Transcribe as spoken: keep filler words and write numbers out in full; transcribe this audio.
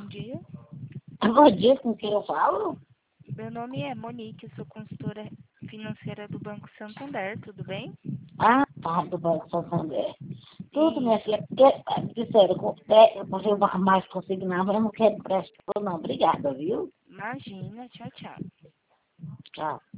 dia. Bom dia, com quem eu falo? Meu nome é Monique, eu sou consultora financeira do Banco Santander, tudo bem? Ah, tá, do Banco Santander. Tudo, minha Isso. filha, porque, disseram, é, você vai mais consignar, mas eu não quero empréstimo, não. Obrigada, viu? Imagina, tchau, tchau. Tchau.